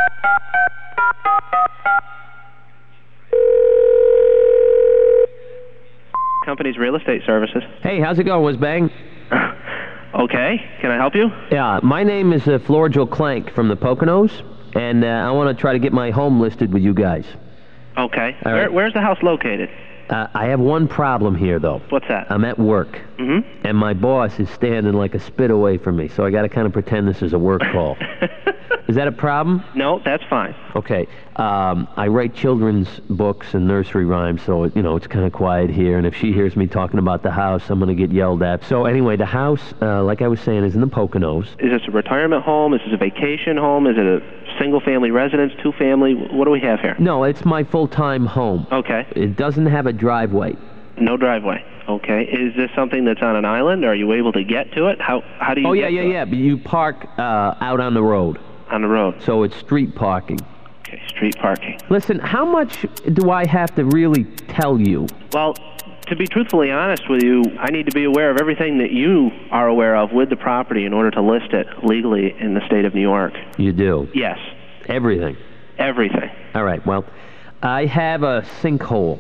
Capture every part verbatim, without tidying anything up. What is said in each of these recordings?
Company's real estate services. Hey, how's it going, Whiz-Bang? Okay, can I help you? Yeah, my name is uh, Florgil Clank from the Poconos, and uh, I want to try to get my home listed with you guys. Okay. All Where, right. Where's the house located? Uh, I have one problem here, though. What's that? I'm at work, Mm-hmm. and my boss is standing like a spit away from me, so I got to kind of pretend this is a work call. Is that a problem? No, that's fine. Okay. Um, I write children's books and nursery rhymes, so, you know, it's kind of quiet here. And if she hears me talking about the house, I'm going to get yelled at. So anyway, the house, uh, like I was saying, is in the Poconos. Is this a retirement home? Is this a vacation home? Is it a single-family residence, two-family? What do we have here? No, it's my full-time home. Okay. It doesn't have a driveway. No driveway. Okay. Is this something that's on an island? Are you able to get to it? How How do you Oh, yeah, get yeah, to yeah. it? But you park uh, out on the road, On the road. so it's street parking. Okay, street parking. Listen, how much do I have to really tell you? Well, to be truthfully honest with you, I need to be aware of everything that you are aware of with the property in order to list it legally in the state of New York. You do? Yes, Everything. everything. All right, well, I have a sinkhole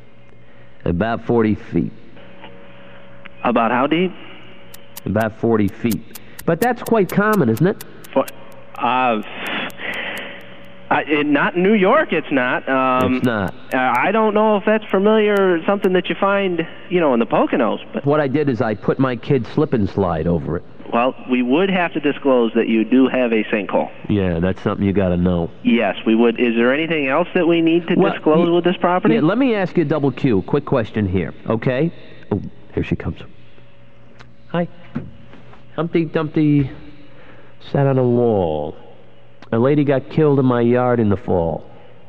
about forty feet. About how deep? About forty feet. But that's quite common, isn't it? For, uh, I, it, not in New York, it's not. Um, It's not. Uh, I don't know if that's familiar, something that you find, you know, in the Poconos. But What I did is I put my kid's slip and slide over it. well, we would have to disclose that you do have a sinkhole. Yeah, that's something you got to know. Yes, we would. Is there anything else that we need to Well, disclose y- with this property? Yeah, let me ask you a double Q. Quick question here, okay? Oh, here she comes. Hi. Humpty Dumpty sat on a wall. A lady got killed in my yard in the fall.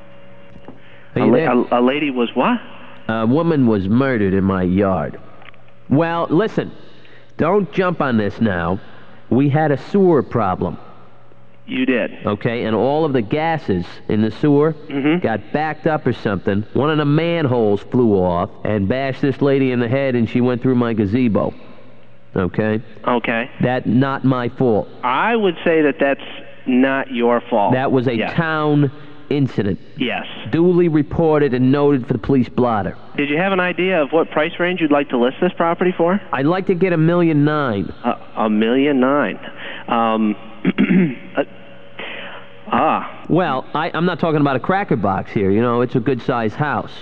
Are a, you la- there? a, a lady was what? A woman was murdered in my yard. Well, listen, don't jump on this now. We had a sewer problem, You did. okay? And all of the gases in the sewer Mhm. got backed up or something. One of the manholes flew off and bashed this lady in the head, and she went through my gazebo, okay? Okay. That not my fault. I would say that that's not your fault. That was a Yes. town incident, Yes. duly reported and noted for the police blotter. Did you have an idea of what price range you'd like to list this property for? I'd like to get a million nine. A, a million nine. Um, uh, ah, Well, I, I'm not talking about a cracker box here. You know, it's a good-sized house.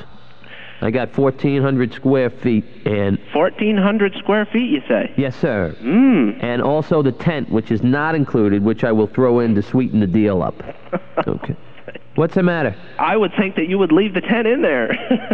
I got fourteen hundred square feet, and fourteen hundred square feet, you say? yes, sir. Mmm. And also the tent, which is not included, which I will throw in to sweeten the deal up. Okay. What's the matter? I would think that you would leave the tent in there.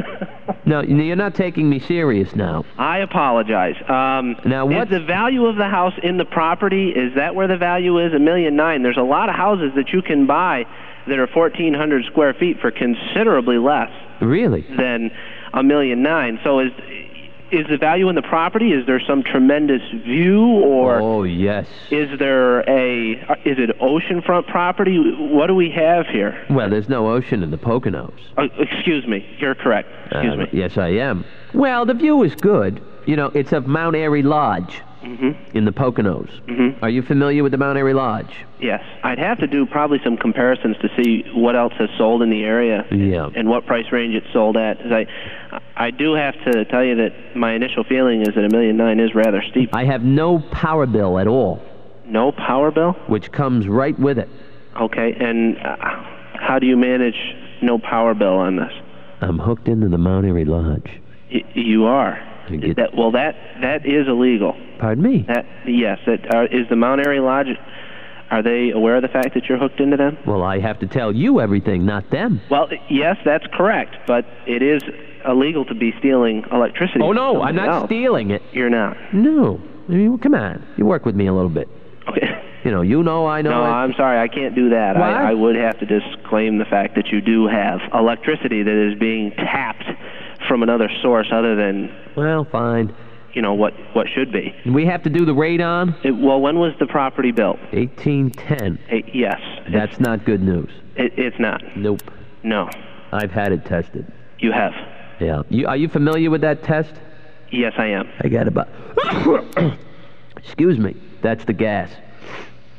No, you're not taking me serious now. I apologize. Um, Now, is what's- the value of the house in the property? Is that where the value is? A million nine. There's a lot of houses that you can buy that are fourteen hundred square feet for considerably less Really? than a million nine. So is is the value in the property? Is there some tremendous view, or Oh, yes. is there a is it oceanfront property? What do we have here? Well, there's no ocean in the Poconos. Uh, excuse me. You're correct. Excuse Uh, me. Yes, I am. Well, the view is good. You know, it's of Mount Airy Lodge Mm-hmm. in the Poconos. Mhm. Are you familiar with the Mount Airy Lodge? Yes. I'd have to do probably some comparisons to see what else has sold in the area. Yeah. And what price range it's sold at. 'Cause I, I do have to tell you that my initial feeling is that a million nine is rather steep. I have no power bill at all, No power bill? which comes right with it. Okay. And uh, how do you manage no power bill on this? I'm hooked into the Mount Airy Lodge. Y- you are. I get- That, well, that that is illegal. Pardon me? That yes. That uh, is the Mount Airy Lodge. Are they aware of the fact that you're hooked into them? Well, I have to tell you everything, not them. Well, yes, that's correct. But it is illegal to be stealing electricity. Oh, from no, I'm somebody not else. stealing it. You're not. No. I mean, well, come on. You work with me a little bit. Okay. You know, you know, I know. No, it. I'm sorry, I can't do that. What? I, I would have to disclaim the fact that you do have electricity that is being tapped from another source other than, Well, fine. you know, what, what should be. We have to do the radon? It, well, when was the property built? eighteen ten. Eh, yes. That's not good news. It, it's not. Nope. No. I've had it tested. You have. Yeah. You, are you familiar with that test? Yes, I am. I got about... Excuse me. That's the gas.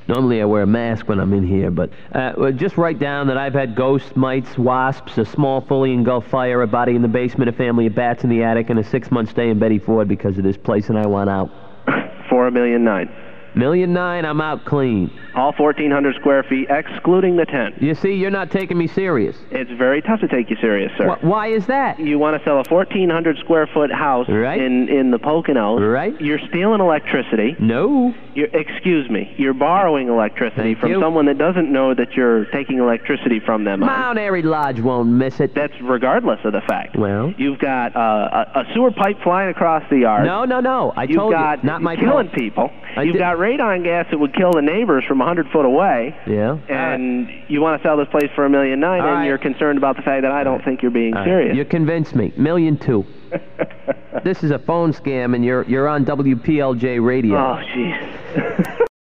Normally I wear a mask when I'm in here, but uh, well, just write down that I've had ghosts, mites, wasps, a small fully engulfed fire, a body in the basement, a family of bats in the attic, and a six-month stay in Betty Ford because of this place, and I want out. For a million nine. Million nine, I'm out clean. All fourteen hundred square feet, excluding the tent. You see, you're not taking me serious. It's very tough to take you serious, sir. Wh- why is that? You want to sell a fourteen hundred square foot house Right. in, in the Poconos. Right. You're stealing electricity. No. You're, excuse me. You're borrowing electricity Thank from you. someone that doesn't know that you're taking electricity from them. Mount Airy Lodge won't miss it. That's regardless of the fact. Well? You've got uh, a, a sewer pipe flying across the yard. No, no, no. I You've told got you, not my killing fault. people. I You've did- got radon gas that would kill the neighbors from one hundred foot away. Yeah. And you want to sell this place for a million nine, All and right. you're concerned about the fact that I don't think you're being All right. serious. You convinced me. Million two. This is a phone scam, and you're you're on W P L J radio. Oh, jeez.